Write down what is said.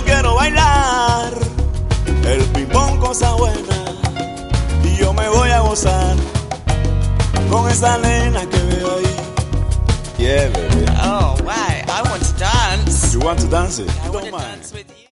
quiero bailar el ping-pong, cosa buena, y yo me voy a gozar con esa nena que veo ahí. Yeah, baby. Oh, why? I want to dance. You want to dance it? I want Don't to mind. dance with you.